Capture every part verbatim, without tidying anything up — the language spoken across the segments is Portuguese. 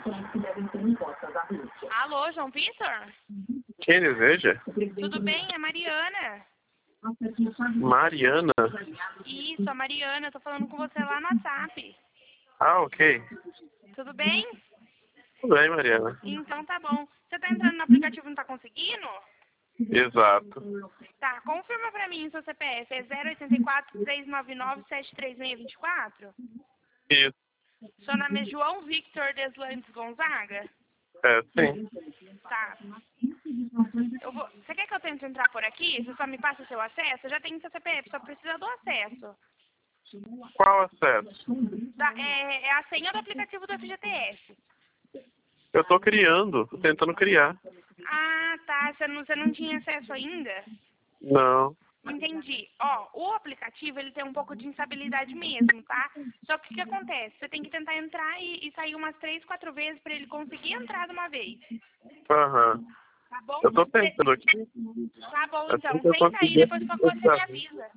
Alô, João Vitor? Quem deseja? Tudo bem? É Mariana. Mariana? Isso, a Mariana. Eu tô falando com você lá no WhatsApp. Ah, ok. Tudo bem? Tudo bem, Mariana. Então tá bom. Você tá entrando no aplicativo e não tá conseguindo? Exato. Tá, confirma pra mim seu C P F. É zero oito quatro, três nove nove, sete três seis dois quatro? Isso. Seu nome é João Victor Deslandes Gonzaga? É, sim. Tá. Eu vou... Você quer que eu tente entrar por aqui? Você só me passa o seu acesso? Eu já tenho seu C P F, só precisa do acesso. Qual acesso? Da- é, é a senha do aplicativo do F G T S. Eu tô criando, tô tentando criar. Ah, tá. Você não, você não tinha acesso ainda? Não. Entendi. Ó, o aplicativo, ele tem um pouco de instabilidade mesmo, tá? Só que o que acontece? Você tem que tentar entrar e, e sair umas três, quatro vezes pra ele conseguir entrar de uma vez. Aham. Tá bom? Eu tô Cê- tentando aqui. Tá bom, Assim então. que eu Tenta aí, conseguir. depois qualquer coisa você me avisa.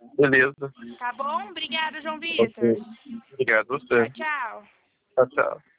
Beleza. Tá bom? Obrigada, João Vitor. Ok. Obrigado, Tchau, você. tchau. Tchau, tchau.